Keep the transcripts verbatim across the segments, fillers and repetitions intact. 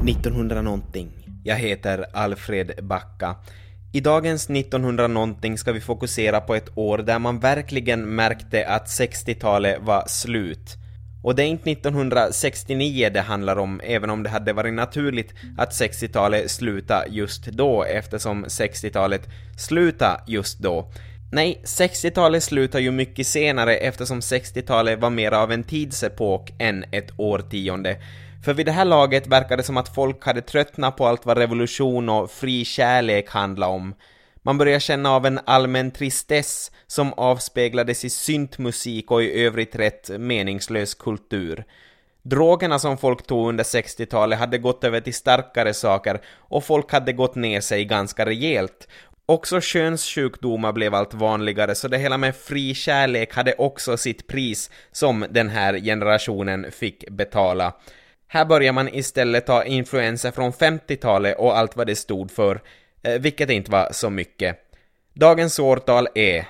nittonhundra någonting. Jag heter Alfred Backa. I dagens nittonhundra någonting ska vi fokusera på ett år där man verkligen märkte att sextiotalet var slut. Och det är inte nittonhundrasextionio det handlar om, även om det hade varit naturligt att sextiotalet sluta just då, eftersom sextiotalet sluta just då. Nej, sextiotalet slutar ju mycket senare eftersom sextiotalet var mer av en tidsepok än ett årtionde. För vid det här laget verkar det som att folk hade tröttnat på allt vad revolution och fri kärlek handlade om. Man börjar känna av en allmän tristess som avspeglades i syntmusik och i övrigt rätt meningslös kultur. Drogerna som folk tog under sextiotalet hade gått över till starkare saker och folk hade gått ner sig ganska rejält. Också könssjukdomar blev allt vanligare, så det hela med fri kärlek hade också sitt pris som den här generationen fick betala. Här börjar man istället ta influenser från femtiotalet och allt vad det stod för, eh, vilket inte var så mycket. Dagens årtal är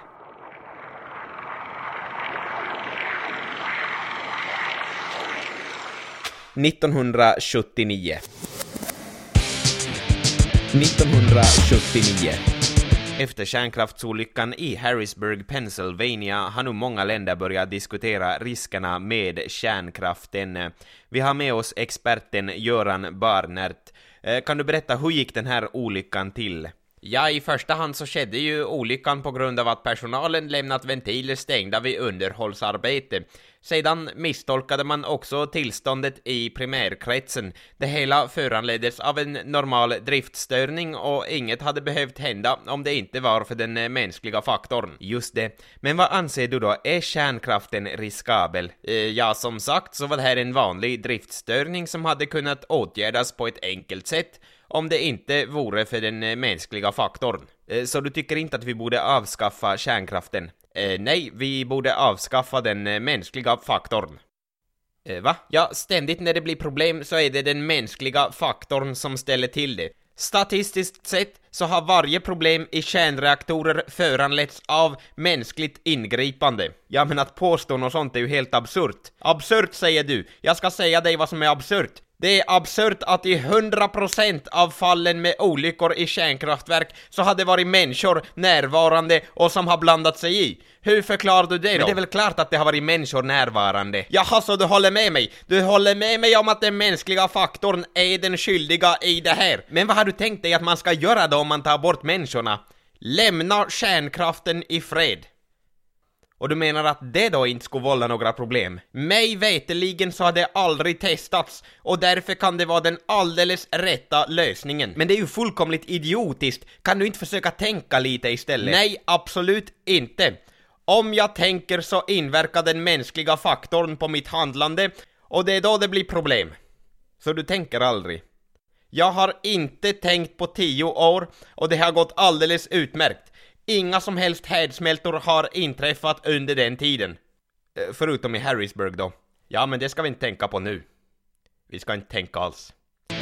nittonhundrasjuttionio. nittonhundrasjuttionio. Efter kärnkraftsolyckan i Harrisburg, Pennsylvania har nu många länder börjat diskutera riskerna med kärnkraften. Vi har med oss experten Göran Barnert. Kan du berätta, hur gick den här olyckan till? Ja, i första hand så skedde ju olyckan på grund av att personalen lämnat ventiler stängda vid underhållsarbete. Sedan misstolkade man också tillståndet i primärkretsen. Det hela föranleddes av en normal driftstörning och inget hade behövt hända om det inte var för den mänskliga faktorn. Just det. Men vad anser du då? Är kärnkraften riskabel? Eh, ja, som sagt så var det här en vanlig driftstörning som hade kunnat åtgärdas på ett enkelt sätt om det inte vore för den mänskliga faktorn. Så du tycker inte att vi borde avskaffa kärnkraften? Eh, nej, vi borde avskaffa den mänskliga faktorn. Eh, va? Ja, ständigt när det blir problem så är det den mänskliga faktorn som ställer till det. Statistiskt sett så har varje problem i kärnreaktorer föranletts av mänskligt ingripande. Ja, men att påstå något sånt är ju helt absurt. Absurt säger du. Jag ska säga dig vad som är absurt. Det är absurt att i hundra procent av fallen med olyckor i kärnkraftverk så hade varit människor närvarande och som har blandat sig i. Hur förklarar du det då? Men det är väl klart att det har varit människor närvarande. Jaha, så du håller med mig? Du håller med mig om att den mänskliga faktorn är den skyldiga i det här. Men vad har du tänkt dig att man ska göra då om man tar bort människorna? Lämna kärnkraften i fred. Och du menar att det då inte skulle vålla några problem? Mig veteligen så har det aldrig testats och därför kan det vara den alldeles rätta lösningen. Men det är ju fullkomligt idiotiskt. Kan du inte försöka tänka lite istället? Nej, absolut inte. Om jag tänker så inverkar den mänskliga faktorn på mitt handlande och det är då det blir problem. Så du tänker aldrig? Jag har inte tänkt på tio år och det har gått alldeles utmärkt. Inga som helst härdsmältor har inträffat under den tiden. Förutom i Harrisburg då. Ja, men det ska vi inte tänka på nu. Vi ska inte tänka alls.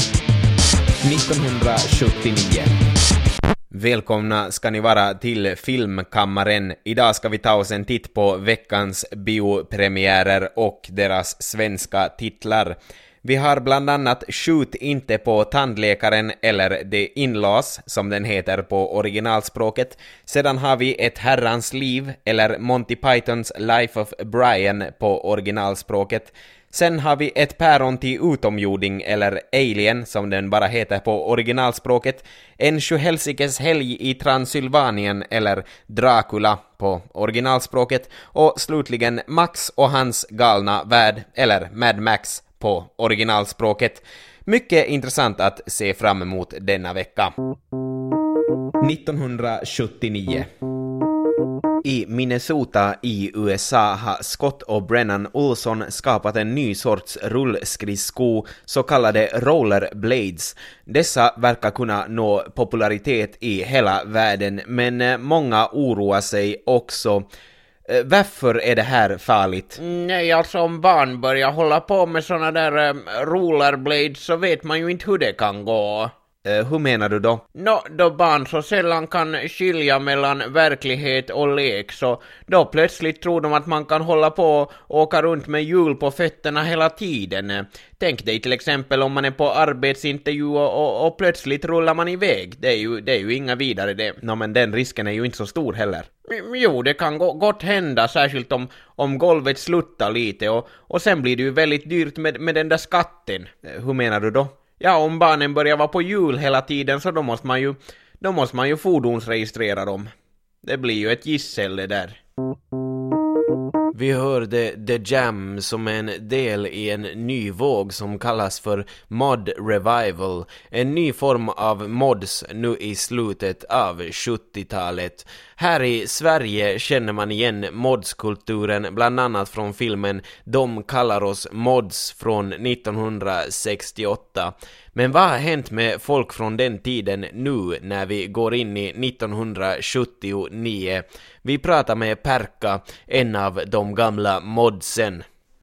nittonhundrasjuttionio. Välkomna ska ni vara till Filmkammaren. Idag ska vi ta oss en titt på veckans biopremiärer och deras svenska titlar. Vi har bland annat Skjut inte på tandläkaren, eller The In-Laws som den heter på originalspråket. Sedan har vi Ett herrans liv, eller Monty Pythons Life of Brian på originalspråket. Sen har vi Ett päron till utomjording, eller Alien som den bara heter på originalspråket. En sjuhelsikes helg i Transylvanien, eller Dracula på originalspråket. Och slutligen Max och hans galna värld, eller Mad Max på originalspråket. Mycket intressant att se fram emot denna vecka. nittonhundrasjuttionio. I Minnesota i U S A har Scott och Brennan Olson skapat en ny sorts rullskridsko, så kallade rollerblades. Dessa verkar kunna nå popularitet i hela världen, men många oroar sig också. Varför är det här farligt? Nej, alltså om barn börjar hålla på med såna där um, rollerblades så vet man ju inte hur det kan gå. Uh, hur menar du då? Nå, då barn så sällan kan skilja mellan verklighet och lek, så då plötsligt tror de att man kan hålla på och åka runt med hjul på fötterna hela tiden. Tänk dig till exempel om man är på arbetsintervju och, och, och plötsligt rullar man iväg. Det är ju, det är ju inga vidare det. Nå, men den risken är ju inte så stor heller. Jo, det kan gå, gott hända, särskilt om, om golvet sluttar lite, och, och sen blir det ju väldigt dyrt med, med den där skatten. Uh, hur menar du då? Ja, om barnen börjar vara på hjul hela tiden så då måste man ju, då måste man ju fordonsregistrera dem. Det blir ju ett gissel det där. Vi hörde The Jam som en del i en ny våg som kallas för Mod Revival. En ny form av mods nu i slutet av sjuttiotalet. Här i Sverige känner man igen modskulturen bland annat från filmen De kallar oss mods från nittonhundrasextioåtta. Men vad har hänt med folk från den tiden nu när vi går in i nittonhundrasjuttionio? Vi pratar med Perka, en av de gamla modsen.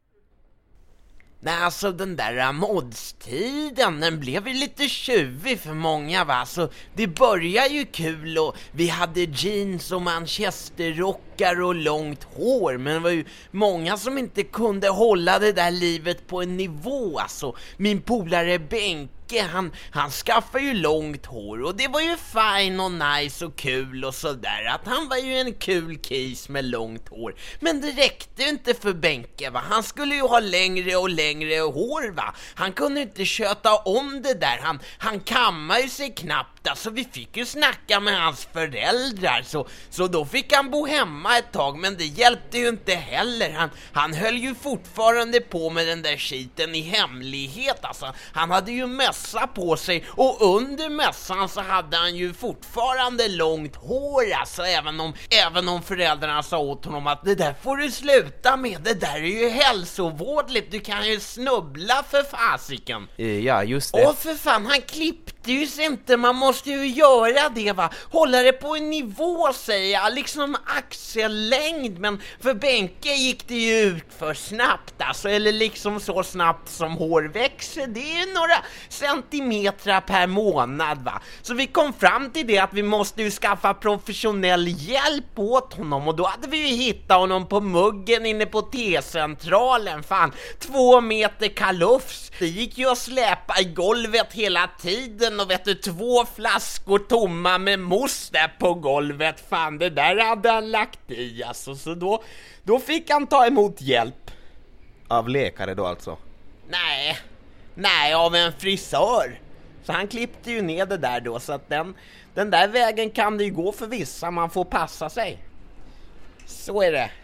Nej, alltså den där modstiden, den blev ju lite tjuvig för många, va? Så det började ju kul och vi hade jeans och manchesterrockar och långt hår, men det var ju många som inte kunde hålla det där livet på en nivå, alltså. Min polare Benke, han, han skaffade ju långt hår och det var ju fine och nice och kul och sådär, att han var ju en kul kis med långt hår. Men det räckte ju inte för Benke, va? Han skulle ju ha längre och längre hår, va? Han kunde inte köta om det där, han, han kammade ju sig knappt, alltså. Vi fick ju snacka med hans föräldrar, så, så då fick han bo hemma ett tag, men det hjälpte ju inte heller. Han, han höll ju fortfarande på med den där skiten i hemlighet, alltså. Han hade ju mössa på sig och under mössan så hade han ju fortfarande långt hår, alltså. Även om, även om föräldrarna sa åt honom att det där får du sluta med, det där är ju hälsovådligt, du kan ju snubbla för fasiken. Ja, just det. Åh för fan, han klippte ju sig inte, man måste ju göra det, va? Hålla det på en nivå, säger jag, liksom axellängd, men för Benke gick det ju ut för snabbt, alltså, eller liksom så snabbt som hår växer, det är ju några centimeter per månad, va? Så vi kom fram till det att vi måste ju skaffa professionell hjälp åt honom, och då hade vi ju hittat honom på muggen inne på T-centralen, fan, två meter kalufs. Det gick ju att släpa i golvet hela tiden, och vet du, två flaskor tomma med mousse där på golvet, fan, det där hade han lagt i, alltså. Så då, då fick han ta emot hjälp. Av läkare då alltså? Nej, nej, av en frisör. Så han klippte ju ner det där då, så att den, den där vägen kan det ju gå för vissa, man får passa sig. Så är det.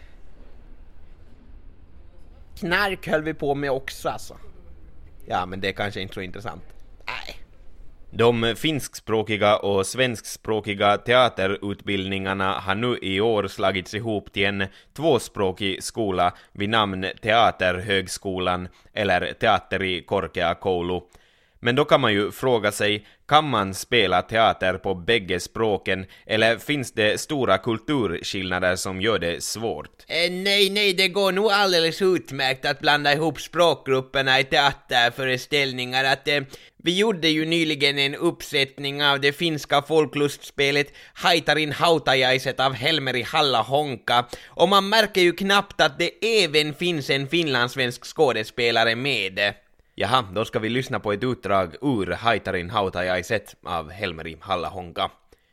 Knark höll vi på med också, alltså. Ja, men det är kanske inte så intressant. Nej. De finskspråkiga och svenskspråkiga teaterutbildningarna har nu i år slagits ihop till en tvåspråkig skola vid namn Teaterhögskolan eller Teatteri Korkeakoulu. Men då kan man ju fråga sig, kan man spela teater på bägge språken, eller finns det stora kulturskillnader som gör det svårt? Eh, nej, nej, det går nog alldeles utmärkt att blanda ihop språkgrupperna i teaterföreställningar. Att, eh, vi gjorde ju nyligen en uppsättning av det finska folklustspelet Haitarin hautajaiset av Helmeri Halla-Honka, och man märker ju knappt att det även finns en finlandssvensk skådespelare med. Jaha, då ska vi lyssna på ett utdrag ur Haitarin hautajaiset av Helmeri Halla-Honka.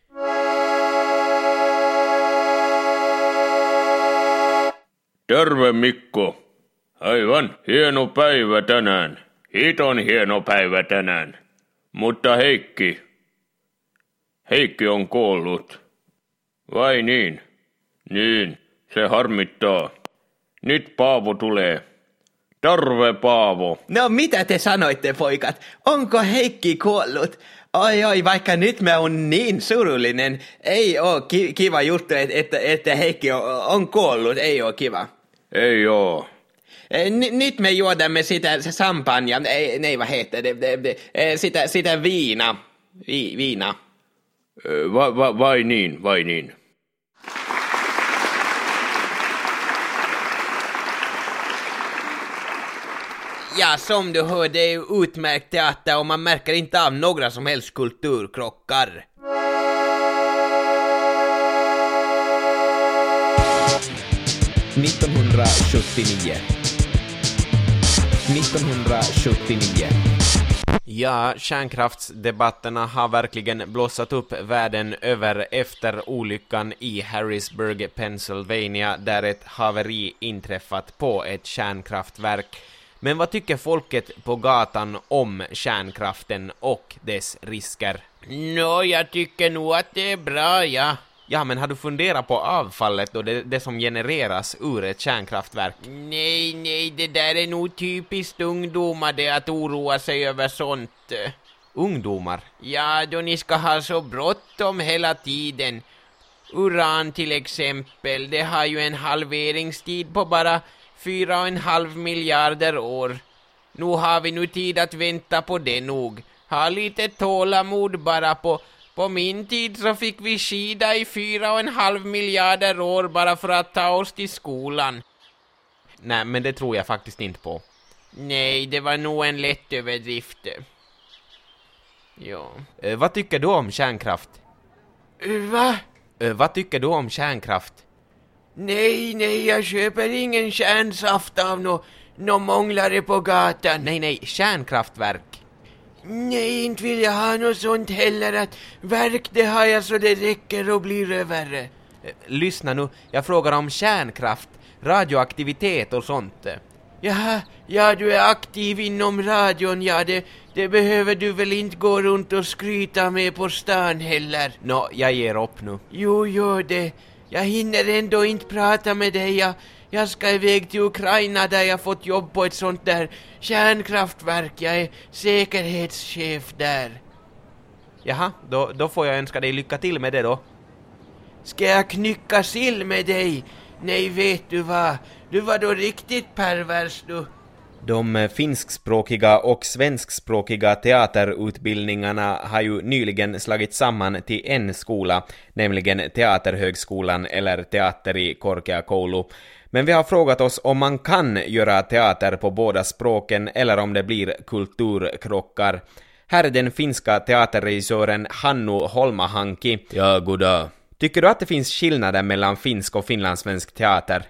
Terve Mikko. Aivan, hieno päivä tänään. Hiton hieno päivä tänään. Mutta Heikki. Heikki on kuollut. Vai niin? Niin, se harmittaa. Nyt Paavo tulee. Terve Paavo. No mitä te sanoitte, poikat? Onko Heikki kuollut? Oi oi, vaikka nyt mä on niin surullinen. Ei oo ki- kiva juttu, että, että Heikki on, on kuollut. Ei oo kiva. Ei oo. N- nyt me juodamme sitä se champagne. Ei, nej, vad heter det? det, det sitä, sitä viina. Vi, viina. Va, va, vai niin, vai niin. Ja, som du hör, det är utmärkt teater och man märker inte av några som helst kulturkrockar. nittonhundrasjuttionio. nittonhundrasjuttionio. Ja, kärnkraftsdebatterna har verkligen blossat upp världen över efter olyckan i Harrisburg, Pennsylvania, där ett haveri inträffat på ett kärnkraftverk. Men vad tycker folket på gatan om kärnkraften och dess risker? Nå, jag tycker nog att det är bra, ja. Ja, men har du funderat på avfallet och det, det som genereras ur ett kärnkraftverk? Nej, nej, det där är nog typiskt ungdomar det att oroa sig över sånt. Ungdomar? Ja, då ni ska ha så bråttom hela tiden. Uran till exempel, det har ju en halveringstid på bara fyra och en halv miljarder år. Nu har vi nu tid att vänta på det nog. Ha lite tålamod bara. På På min tid så fick vi skida i fyra och en halv miljarder år bara för att ta oss till skolan. Nej, men det tror jag faktiskt inte på. Nej, det var nog en lätt överdrift. Ja. Eh, vad tycker du om kärnkraft? Va? Eh, vad tycker du om kärnkraft? Nej, nej, jag köper ingen kärnsaft av nå no månglare på gatan. Nej, nej, kärnkraftverk. Nej, inte vill jag ha något sånt heller. Att verk, det har jag så det räcker och blir över. Eh, lyssna nu, jag frågar om kärnkraft, radioaktivitet och sånt. Jaha, ja, du är aktiv inom radion, ja, det, det behöver du väl inte gå runt och skryta med på stan heller. Nå, jag ger upp nu. Jo, jo, det. Jag hinner ändå inte prata med dig. Jag, jag ska iväg till Ukraina där jag fått jobb på ett sånt där kärnkraftverk. Jag är säkerhetschef där. Jaha, då, då får jag önska dig lycka till med det då. Ska jag knycka sill med dig? Nej, vet du vad? Du var då riktigt pervers, du. De finskspråkiga och svenskspråkiga teaterutbildningarna har ju nyligen slagit samman till en skola, nämligen Teaterhögskolan eller Teater i Korkeakoulu. Men vi har frågat oss om man kan göra teater på båda språken eller om det blir kulturkrockar. Här är den finska teaterregissören Hannu Holmahanki. Ja, goddag. Tycker du att det finns skillnader mellan finsk och finlandssvensk teater?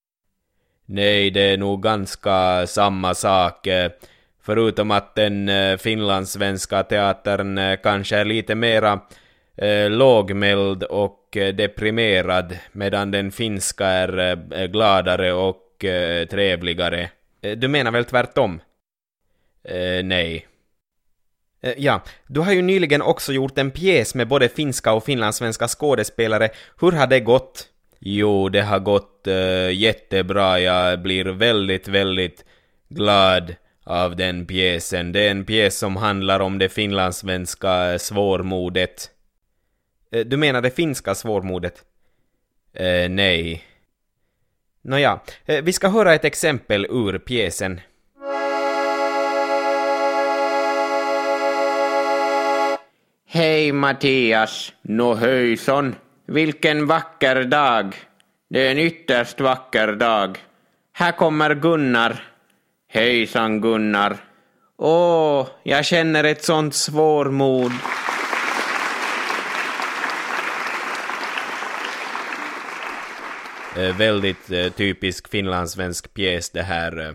Nej, det är nog ganska samma sak. Förutom att den finlandssvenska teatern kanske är lite mera eh, lågmäld och deprimerad, medan den finska är eh, gladare och eh, trevligare. Du menar väl tvärtom? Eh, nej. Eh, ja, du har ju nyligen också gjort en pjäs med både finska och finlandssvenska skådespelare. Hur har det gått? Jo, det har gått uh, jättebra. Jag blir väldigt, väldigt glad av den pjäsen. Det är en pjäs som handlar om det finlandssvenska svårmodet. Uh, du menar det finska svårmodet? Uh, nej. Nåja, uh, vi ska höra ett exempel ur pjäsen. Hej Mattias. Nå höjson. Vilken vacker dag. Det är en ytterst vacker dag. Här kommer Gunnar. Hejsan Gunnar. Åh, jag känner ett sånt svårmod. Eh, väldigt eh, typisk finlandssvensk pjäs det här.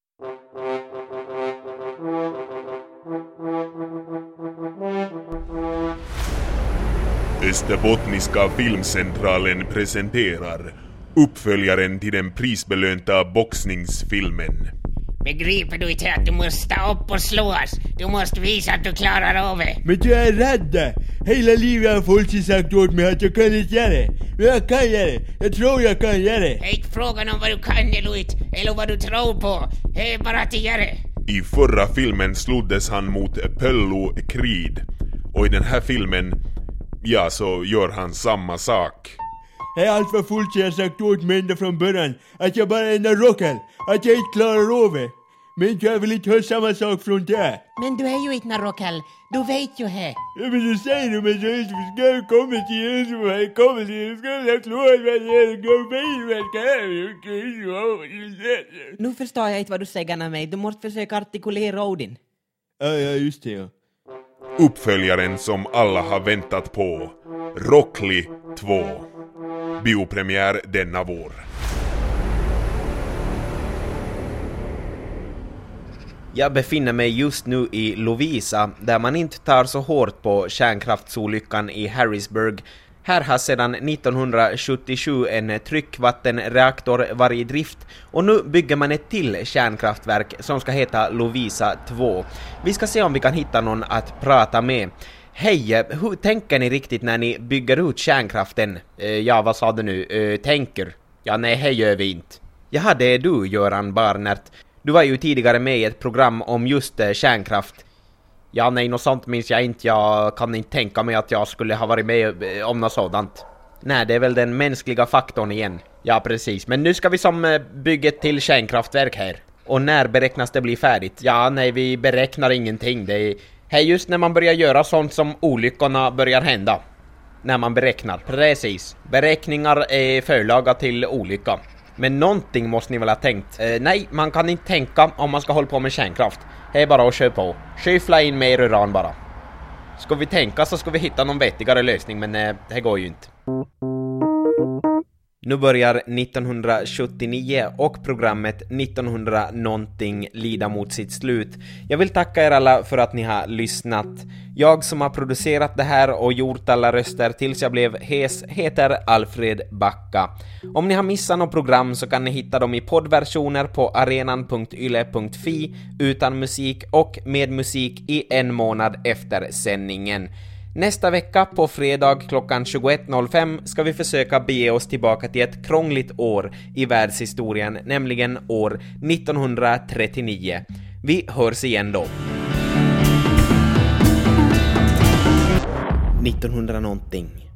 Österbottniska filmcentralen presenterar uppföljaren till den prisbelönta boxningsfilmen. Begriper du inte att du måste stå upp och slås? Du måste visa att du klarar av det. Men jag är rädd. Hela livet har folk sagt åt mig att jag kan inte göra det. Men jag kan göra det. Jag tror jag kan göra det. Det är inte frågan om vad du kan eller inte, eller vad du tror på. Det är bara att göra det. I förra filmen sloddes han mot Pöllo Creed. Och i den här filmen, ja, så gör han samma sak. Det är allt vad folk har sagt åt mig ända från början. Att jag bara är en rocker. Att jag inte klarar av det. Men jag vill inte ha samma sak från det. Men du är ju inte Narokal, du vet ju det. Ja, men du säger du men så inte ska jag komma till er som har kommit till er. Ska jag slå att jag går med i Nu förstår jag inte vad du säger av mig. Du måste försöka artikulera orden. Ja, ja, just det, ja. Uppföljaren som alla har väntat på. Rockly två. Biopremiär denna vår. Jag befinner mig just nu i Lovisa, där man inte tar så hårt på kärnkraftsolyckan i Harrisburg. Här har sedan nittonhundrasjuttiosju en tryckvattenreaktor varit i drift och nu bygger man ett till kärnkraftverk som ska heta Lovisa två. Vi ska se om vi kan hitta någon att prata med. Hej, hur tänker ni riktigt när ni bygger ut kärnkraften? Uh, ja, vad sa du nu? Uh, tänker? Ja, nej, hej gör vi inte. Jaha, det är du, Göran Barnert. Du var ju tidigare med i ett program om just eh, kärnkraft. Ja, nej, något sånt minns jag inte. Jag kan inte tänka mig att jag skulle ha varit med eh, om något sådant. Nej, det är väl den mänskliga faktorn igen. Ja, precis. Men nu ska vi som eh, bygga ett till kärnkraftverk här. Och när beräknas det bli färdigt? Ja, nej, vi beräknar ingenting. Det är här just när man börjar göra sånt som olyckorna börjar hända. När man beräknar. Precis. Beräkningar är förlaga till olycka. Men någonting måste ni väl ha tänkt? Eh, nej, man kan inte tänka om man ska hålla på med kärnkraft. Det är bara att köra på. Skyffla in mer uran bara. Ska vi tänka så ska vi hitta någon vettigare lösning, men eh, det går ju inte. Nu börjar nittonhundrasjuttionio och programmet nittonhundra någonting lida mot sitt slut. Jag vill tacka er alla för att ni har lyssnat. Jag som har producerat det här och gjort alla röster tills jag blev hes heter Alfred Backa. Om ni har missat något program så kan ni hitta dem i poddversioner på arenan punkt yle punkt fi utan musik och med musik i en månad efter sändningen. Nästa vecka på fredag klockan tjugoett noll fem ska vi försöka bege oss tillbaka till ett krångligt år i världshistorien, nämligen år nittonhundratrettionio. Vi hörs igen då. nittonhundra någonting.